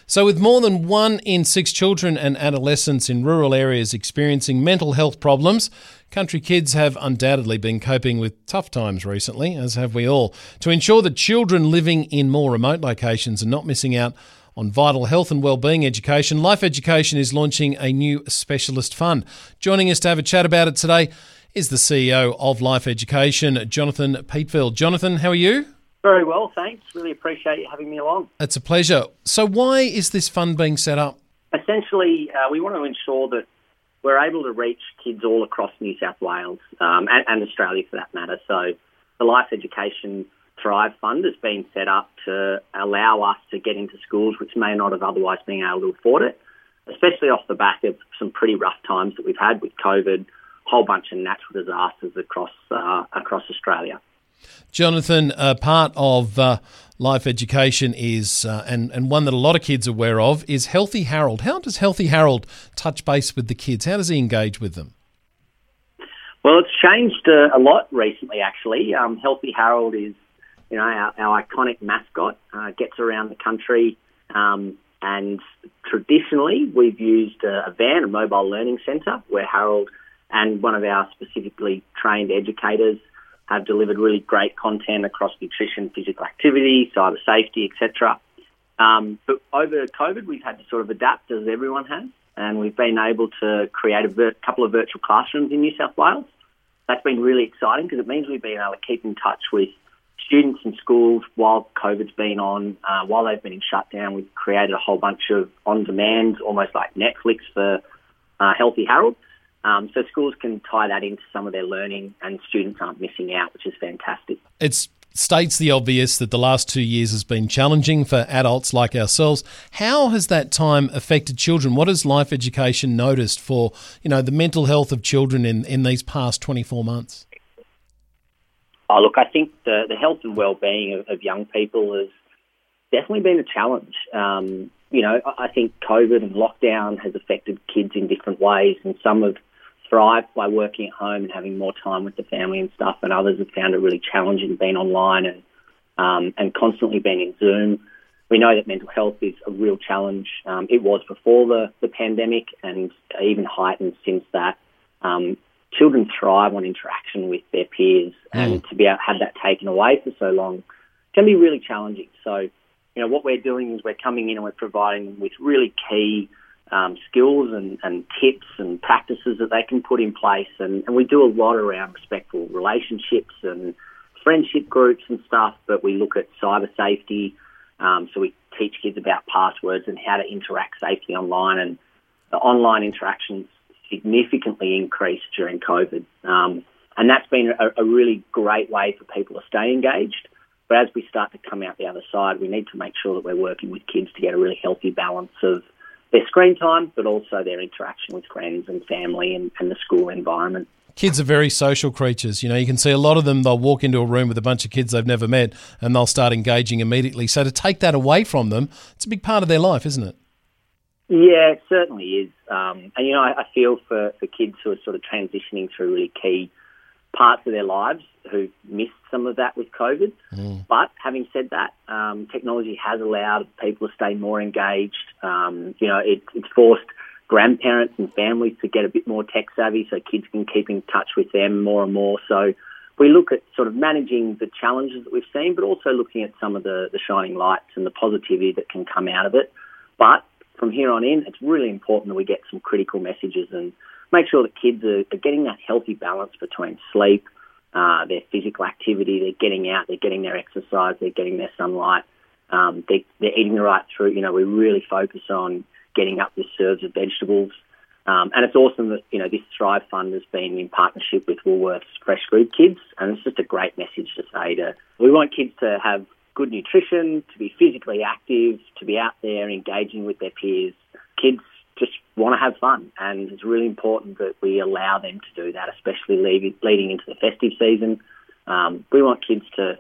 So with more than 1 in 6 children and adolescents in rural areas experiencing mental health problems, country kids have undoubtedly been coping with tough times recently, as have we all. To ensure that children living in more remote locations are not missing out on vital health and wellbeing education, Life Education is launching a new specialist fund. Joining us to have a chat about it today is the CEO of Life Education, Jonathan Peatfield. Jonathan, how are you? Very well, thanks. Really appreciate you having me along. It's a pleasure. So why is this fund being set up? Essentially, we want to ensure that we're able to reach kids all across New South Wales and Australia for that matter. So the Life Education Thrive Fund has been set up to allow us to get into schools which may not have otherwise been able to afford it, especially off the back of some pretty rough times that we've had with COVID, a whole bunch of natural disasters across Australia. Jonathan, part of Life Education is, and one that a lot of kids are aware of, is Healthy Harold. How does Healthy Harold touch base with the kids? How does he engage with them? Well, it's changed a lot recently, actually. Healthy Harold is, our iconic mascot, gets around the country, and traditionally we've used a van, a mobile learning centre, where Harold and one of our specifically trained educators have delivered really great content across nutrition, physical activity, cyber safety, etc. But over COVID, we've had to sort of adapt, as everyone has, and we've been able to create a couple of virtual classrooms in New South Wales. That's been really exciting because it means we've been able to keep in touch with students in schools while COVID's been on, while they've been in shutdown. We've created a whole bunch of on-demand, almost like Netflix for Healthy Harold. So schools can tie that into some of their learning and students aren't missing out, which is fantastic. It states the obvious that the last 2 years has been challenging for adults like ourselves. How has that time affected children? What has Life Education noticed for, the mental health of children in these past 24 months? Oh, look, I think the health and well-being of young people has definitely been a challenge. I think COVID and lockdown has affected kids in different ways, and some have thrived by working at home and having more time with the family and stuff, and others have found it really challenging being online and constantly being in Zoom. We know that mental health is a real challenge. It was before the pandemic and even heightened since that. Children thrive on interaction with their peers, and to be able to have that taken away for so long can be really challenging. So, what we're doing is we're coming in and we're providing them with really key skills and tips and practices that they can put in place. And we do a lot around respectful relationships and friendship groups and stuff, but we look at cyber safety. So we teach kids about passwords and how to interact safely online. And the online interactions significantly increased during COVID. And that's been a really great way for people to stay engaged. But as we start to come out the other side, we need to make sure that we're working with kids to get a really healthy balance of their screen time, but also their interaction with friends and family and the school environment. Kids are very social creatures. You can see a lot of them, they'll walk into a room with a bunch of kids they've never met and they'll start engaging immediately. So to take that away from them, it's a big part of their life, isn't it? Yeah, it certainly is. And, I feel for kids who are sort of transitioning through really key parts of their lives who missed some of that with COVID. But having said that, technology has allowed people to stay more engaged. It's forced grandparents and families to get a bit more tech savvy so kids can keep in touch with them more and more. So we look at sort of managing the challenges that we've seen, but also looking at some of the shining lights and the positivity that can come out of it. But from here on in, it's really important that we get some critical messages and make sure that kids are getting that healthy balance between sleep, their physical activity, they're getting out, they're getting their exercise, they're getting their sunlight, they're eating the right fruit. We really focus on getting up the serves of vegetables. And it's awesome that, this Thrive Fund has been in partnership with Woolworths Fresh Food Kids. And it's just a great message to say we want kids to have good nutrition, to be physically active, to be out there engaging with their peers. Kids just want to have fun, and it's really important that we allow them to do that, especially leading into the festive season. We want kids to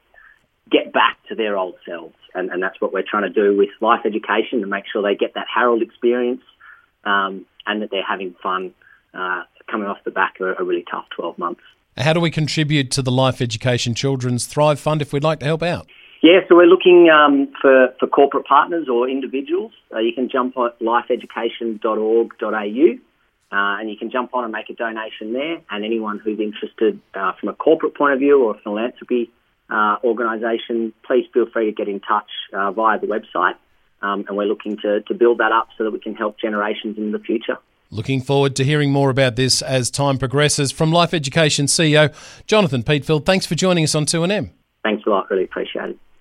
get back to their old selves, and that's what we're trying to do with Life Education, to make sure they get that Harold experience and that they're having fun coming off the back of a really tough 12 months. How do we contribute to the Life Education Children's Thrive Fund if we'd like to help out? Yeah, so we're looking for corporate partners or individuals. You can jump on lifeeducation.org.au and you can jump on and make a donation there. And anyone who's interested from a corporate point of view or a philanthropy organisation, please feel free to get in touch via the website. And we're looking to build that up so that we can help generations in the future. Looking forward to hearing more about this as time progresses. From Life Education CEO Jonathan Peatfield, thanks for joining us on 2NM. Thanks a lot, really appreciate it.